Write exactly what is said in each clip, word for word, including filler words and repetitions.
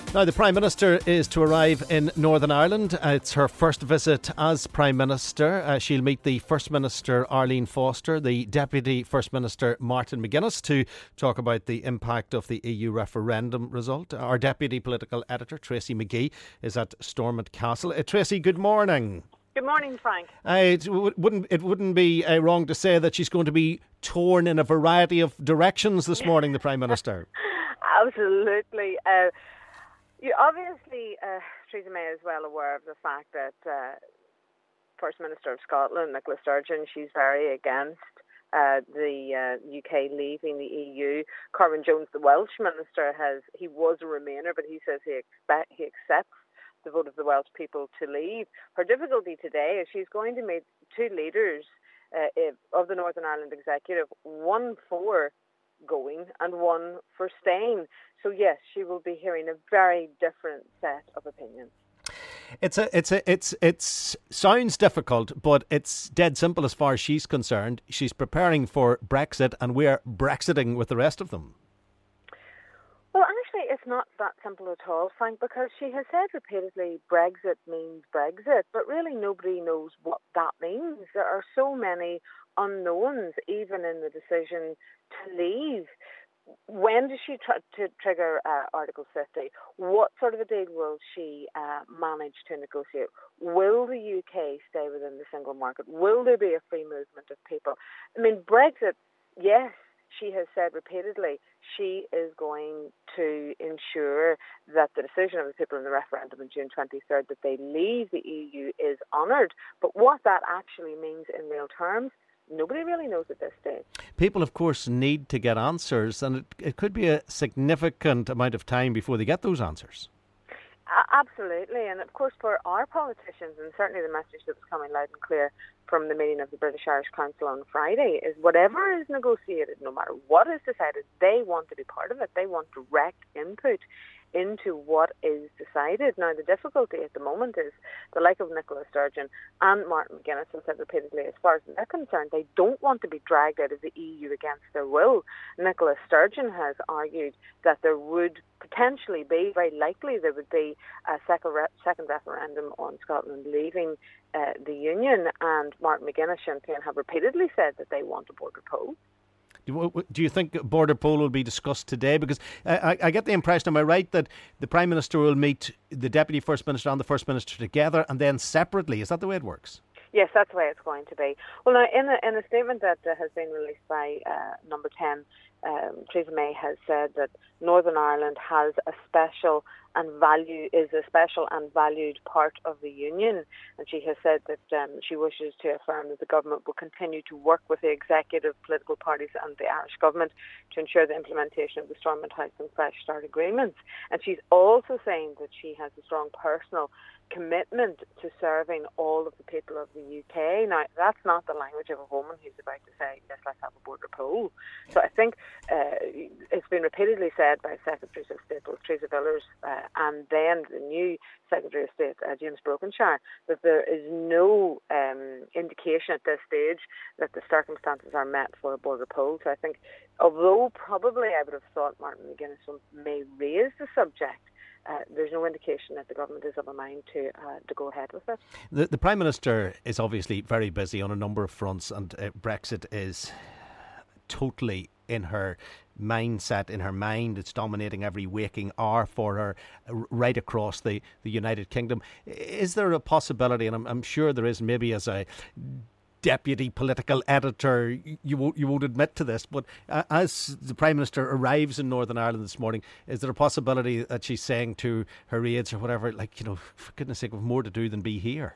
Now, the Prime Minister is to arrive in Northern Ireland. Uh, it's her first visit as Prime Minister. Uh, she'll meet the First Minister, Arlene Foster, the Deputy First Minister, Martin McGuinness, to talk about the impact of the E U referendum result. Our Deputy Political Editor, Tracy McGee, is at Stormont Castle. Uh, Tracy, good morning. Good morning, Frank. Uh, it w- wouldn't it wouldn't be uh, wrong to say that she's going to be torn in a variety of directions this morning, the Prime Minister. Absolutely. Uh, you obviously, uh, Theresa May is well aware of the fact that uh, First Minister of Scotland, Nicola Sturgeon, she's very against uh, the uh, U K leaving the E U. Corbyn Jones, the Welsh Minister, has he was a Remainer, but he says he expect he accepts the vote of the Welsh people to leave. Her difficulty today is she's going to meet two leaders uh, of the Northern Ireland Executive, one for going and one for staying. So yes, she will be hearing a very different set of opinions. It's a, it's a, it's, it's sounds difficult, but it's dead simple as far as she's concerned. She's preparing for Brexit, and we're Brexiting with the rest of them. Well, actually, it's not that simple at all, Frank, because she has said repeatedly Brexit means Brexit, but really nobody knows what that means. There are so many unknowns, even in the decision to leave. When does she try to trigger uh, Article fifty? What sort of a deal will she uh, manage to negotiate? Will the U K stay within the single market? Will there be a free movement of people? I mean, Brexit, yes, she has said repeatedly she is going to ensure that the decision of the people in the referendum on June twenty-third that they leave the E U is honoured. But what that actually means in real terms, nobody really knows at this stage. People, of course, need to get answers, and it, it could be a significant amount of time before they get those answers. Uh, absolutely, and of course for our politicians, and certainly the message that was coming loud and clear from the meeting of the British Irish Council on Friday is whatever is negotiated, no matter what is decided, they want to be part of it. They want direct input into what is decided. Now, the difficulty at the moment is the like of Nicola Sturgeon and Martin McGuinness have said repeatedly, as far as they're concerned, they don't want to be dragged out of the E U against their will. Nicola Sturgeon has argued that there would potentially be, very likely, there would be a second, re- second referendum on Scotland leaving uh, the Union, and Martin McGuinness, Sinn Féin, have repeatedly said that they want a border poll. Do you think border poll will be discussed today? Because I, I get the impression, am I right, that the Prime Minister will meet the Deputy First Minister and the First Minister together and then separately? Is that the way it works? Yes, that's the way it's going to be. Well, now, in a, in a statement that uh, has been released by uh, Number ten, um, Theresa May has said that Northern Ireland has a special and value is a special and valued part of the Union, and she has said that um, she wishes to affirm that the government will continue to work with the executive, political parties and the Irish government to ensure the implementation of the Stormont House and Fresh Start agreements. And she's also saying that she has a strong personal commitment to serving all of the people of the U K. Now, that's not the language of a woman who's about to say, yes, let's have a border poll. So I think uh, it's been repeatedly said by Secretary of State, both Theresa Villers uh, and then the new Secretary of State, uh, James Brokenshire, that there is no um, indication at this stage that the circumstances are met for a border poll. So I think, although probably I would have thought Martin McGuinness may raise the subject, Uh, there's no indication that the government is of a mind to uh, to go ahead with it. The, the Prime Minister is obviously very busy on a number of fronts, and uh, Brexit is totally in her mindset, in her mind. It's dominating every waking hour for her uh, right across the, the United Kingdom. Is there a possibility, and I'm, I'm sure there is, maybe as a Deputy Political Editor, you won't, you won't admit to this, but uh, as the Prime Minister arrives in Northern Ireland this morning, is there a possibility that she's saying to her aides or whatever, like, you know, for goodness sake, we've more to do than be here?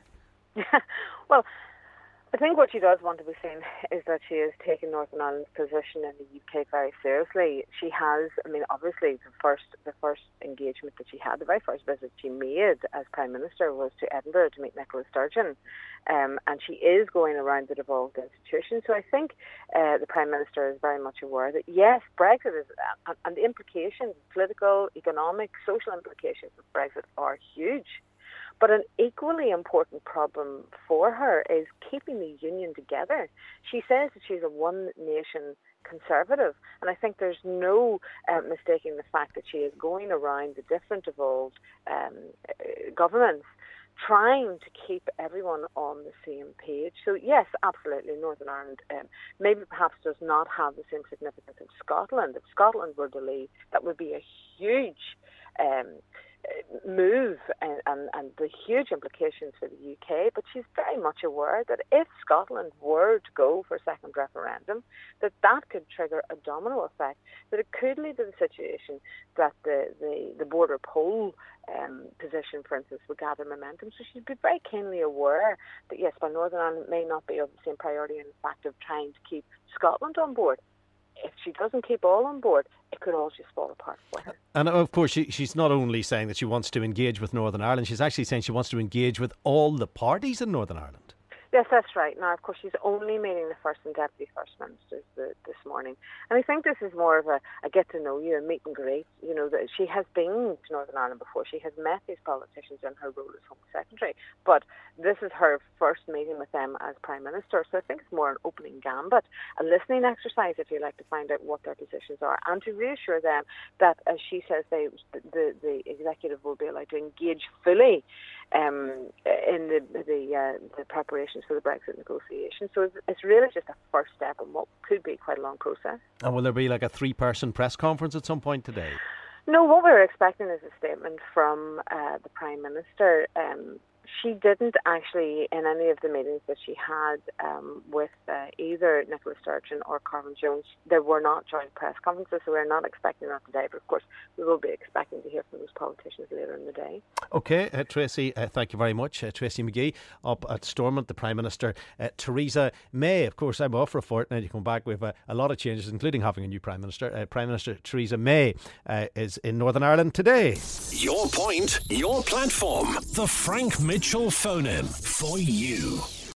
Well, I think what she does want to be seen is that she is taking Northern Ireland's position in the U K very seriously. She has, I mean, obviously the first the first engagement that she had, the very first visit she made as Prime Minister was to Edinburgh to meet Nicola Sturgeon. Um, and she is going around the devolved institutions. So I think uh, the Prime Minister is very much aware that, yes, Brexit is, uh, and the implications, political, economic, social implications of Brexit are huge. But an equally important problem for her is keeping the union together. She says that she's a one-nation Conservative. And I think there's no uh, mistaking the fact that she is going around the different devolved um, governments trying to keep everyone on the same page. So yes, absolutely, Northern Ireland um, maybe perhaps does not have the same significance in Scotland. If Scotland were to leave, that would be a huge um, move and, and, and the huge implications for the U K. But she's very much aware that if Scotland were to go for a second referendum, that that could trigger a domino effect, that it could lead to the situation that the, the, the border poll um, position, for instance, would gather momentum. So she'd be very keenly aware that, yes, while Northern Ireland may not be of the same priority in the fact of trying to keep Scotland on board, if she doesn't keep all on board, it could all just fall apart for her. And of course, she, she's not only saying that she wants to engage with Northern Ireland, she's actually saying she wants to engage with all the parties in Northern Ireland. Yes, that's right. Now, of course, she's only meeting the First and Deputy First Ministers the, this morning. And I think this is more of a, a get-to-know-you, a meet and greet. You know, that she has been to Northern Ireland before. She has met these politicians in her role as Home Secretary. But this is her first meeting with them as Prime Minister. So I think it's more an opening gambit, a listening exercise, if you like, to find out what their positions are and to reassure them that, as she says, they, the, the executive will be allowed to engage fully um, in the, the, uh, the preparations for the Brexit negotiations. So it's, it's really just a first step in what could be quite a long process. And will there be like a three-person press conference at some point today? No, what we're expecting is a statement from uh, the Prime Minister. Um, she didn't actually, in any of the meetings that she had um, with uh, either Nicola Sturgeon or Carmen Jones, there were not joint press conferences, so we're not expecting that today. But of course, we will be expecting to hear from those politicians later in the day. OK, uh, Tracy, uh, thank you very much. Uh, Tracy McGee up at Stormont, the Prime Minister, uh, Theresa May. Of course, I'm off for a fortnight. You come back with uh, a lot of changes, including having a new Prime Minister. Uh, Prime Minister Theresa May uh, is in Northern Ireland today. Your point, your platform. The Frank Mitchell phone-in for you.